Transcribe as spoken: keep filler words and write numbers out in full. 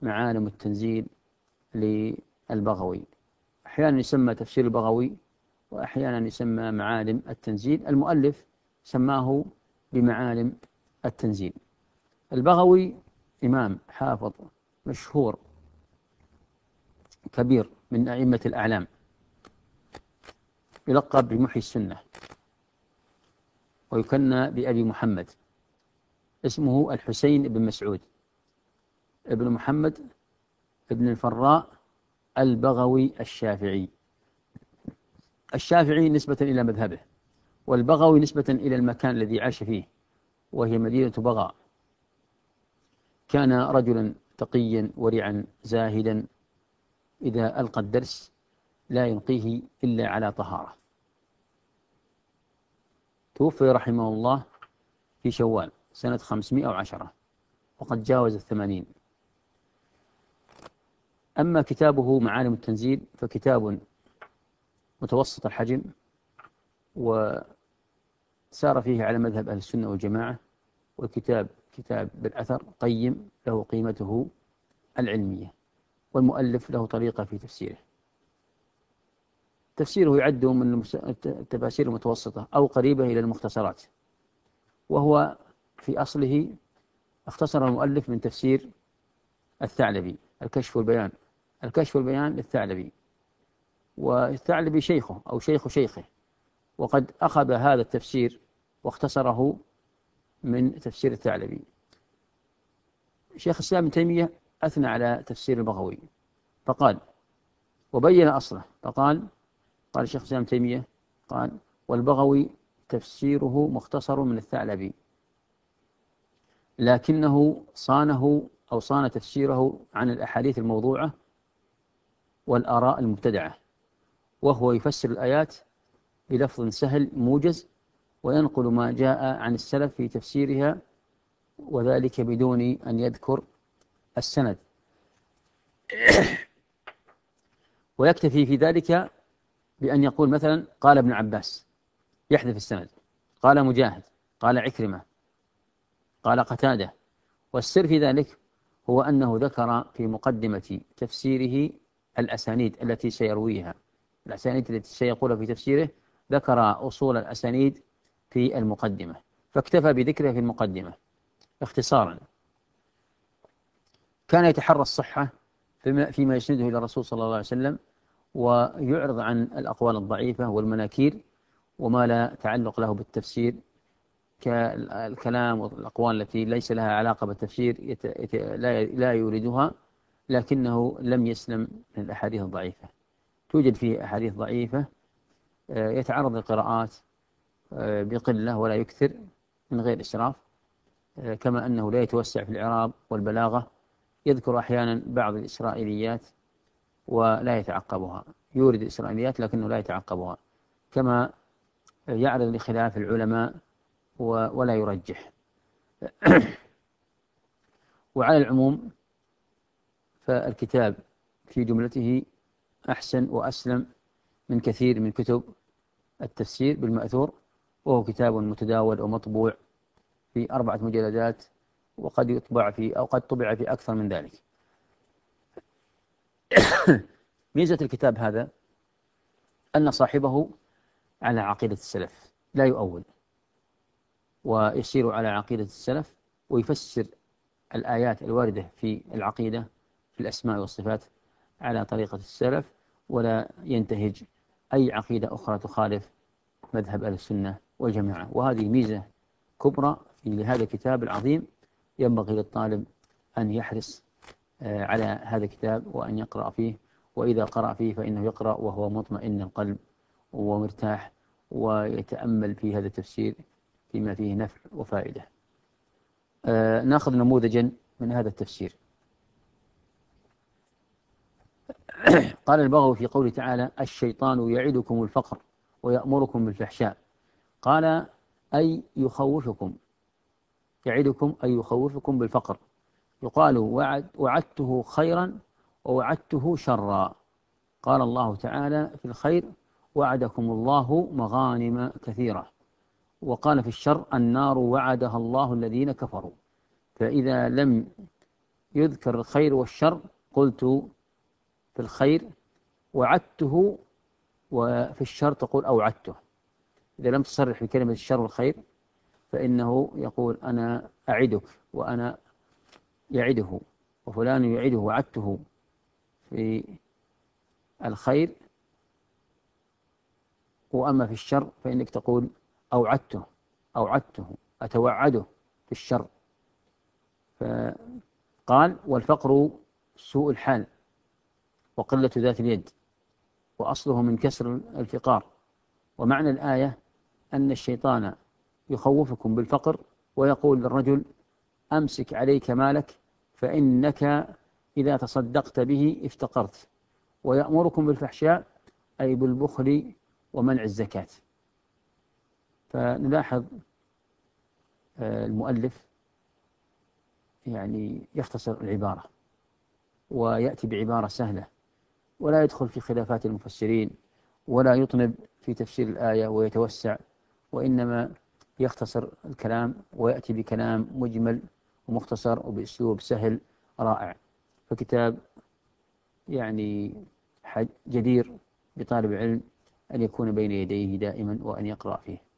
معالم التنزيل للبغوي. أحيانا يسمى تفسير البغوي وأحيانا يسمى معالم التنزيل. المؤلف سماه بمعالم التنزيل. البغوي إمام حافظ مشهور كبير من أئمة الأعلام، يلقب بمحيي السنة ويكنى بأبي محمد. اسمه الحسين بن مسعود ابن محمد ابن الفراء البغوي الشافعي. الشافعي نسبة إلى مذهبه، والبغوي نسبة إلى المكان الذي عاش فيه، وهي مدينة بغى. كان رجلا تقيا ورعا زاهدا، إذا ألقى الدرس لا يلقيه إلا على طهارة. توفي رحمه الله في شوال سنة خمسمائة وعشرة وقد جاوز الثمانين. أما كتابه معالم التنزيل فكتاب متوسط الحجم، وسار فيه على مذهب أهل السنة والجماعة، والكتاب كتاب بالأثر قيم له قيمته العلمية، والمؤلف له طريقة في تفسيره. تفسيره يعد من التفاسير المتوسطة أو قريبة إلى المختصرات، وهو في أصله اختصر المؤلف من تفسير الثعلبي الكشف والبيان. الكشف والبيان للثعلبي، والثعلبي شيخه أو شيخ شيخه، وقد أخذ هذا التفسير واختصره من تفسير الثعلبي. شيخ الإسلام ابن تيمية أثنى على تفسير البغوي فقال، وبين أصله فقال، قال الشيخ الإسلام ابن تيمية قال: والبغوي تفسيره مختصر من الثعلبي، لكنه صانه أو صان تفسيره عن الأحاديث الموضوعة والآراء المبتدعة، وهو يفسر الآيات بلفظ سهل موجز، وينقل ما جاء عن السلف في تفسيرها، وذلك بدون أن يذكر السند، ويكتفي في ذلك بأن يقول مثلا قال ابن عباس، يحذف السند، قال مجاهد، قال عكرمة، قال قتادة. والسر في ذلك هو أنه ذكر في مقدمة تفسيره الأسانيد التي سيرويها، الأسانيد التي سيقولها في تفسيره، ذكر أصول الأسانيد في المقدمة، فاكتفى بذكرها في المقدمة اختصارا. كان يتحرى الصحة فيما يسنده إلى الرسول صلى الله عليه وسلم، ويعرض عن الأقوال الضعيفة والمناكير وما لا تعلق له بالتفسير كالكلام والأقوال التي ليس لها علاقة بالتفسير يت... يت... لا... لا يوردها، لكنه لم يسلم من الأحاديث الضعيفة. توجد فيه أحاديث ضعيفة، يتعرض للقراءات بقلة ولا يكثر من غير إسراف، كما أنه لا يتوسع في الإعراب والبلاغة، يذكر أحيانا بعض الإسرائيليات ولا يتعقبها، يورد الإسرائيليات لكنه لا يتعقبها، كما يعرض لخلاف العلماء ولا يرجح. وعلى العموم فالكتاب في جملته أحسن وأسلم من كثير من كتب التفسير بالمأثور، وهو كتاب متداول ومطبوع في أربعة مجلدات، وقد يطبع في أو قد طبع في أكثر من ذلك. ميزة الكتاب هذا أن صاحبه على عقيدة السلف، لا يؤول، ويسير على عقيدة السلف، ويفسر الآيات الواردة في العقيدة في الأسماء والصفات على طريقة السلف، ولا ينتهج أي عقيدة أخرى تخالف مذهب أهل السنة والجماعة. وهذه ميزة كبرى في هذا الكتاب العظيم، ينبغي للطالب أن يحرص على هذا الكتاب وأن يقرأ فيه، وإذا قرأ فيه فإنه يقرأ وهو مطمئن القلب ومرتاح، ويتأمل في هذا التفسير فيما فيه نفع وفائدة. آه نأخذ نموذجا من هذا التفسير. قال البغوي في قوله تعالى: الشيطان يعدكم الفقر ويأمركم بالفحشاء. قال أي يخوفكم، يعدكم أي يخوفكم بالفقر. يقال وعد وعدته خيرا ووعدته شرا. قال الله تعالى في الخير: وعدكم الله مغانم كثيرة. وقال في الشر: النار وعدها الله الذين كفروا. فإذا لم يذكر الخير والشر قلت في الخير وعدته، وفي الشر تقول أوعدته. إذا لم تصرح بكلمة الشر والخير فإنه يقول أنا أعدك وأنا يعده، وفلان يعده وعدته في الخير، وأما في الشر فإنك تقول أوعدته أوعدته أتوعده في الشر. فقال والفقر سوء الحال وقلة ذات اليد، وأصله من كسر الفقار. ومعنى الآية أن الشيطان يخوفكم بالفقر ويقول للرجل أمسك عليك مالك فإنك إذا تصدقت به افتقرت، ويأمركم بالفحشاء أي بالبخل ومنع الزكاة. فنلاحظ المؤلف يعني يختصر العبارة ويأتي بعبارة سهلة، ولا يدخل في خلافات المفسرين ولا يطنب في تفسير الآية ويتوسع، وإنما يختصر الكلام ويأتي بكلام مجمل ومختصر وبأسلوب سهل رائع. فكتاب يعني جدير بطالب العلم أن يكون بين يديه دائما وأن يقرأ فيه.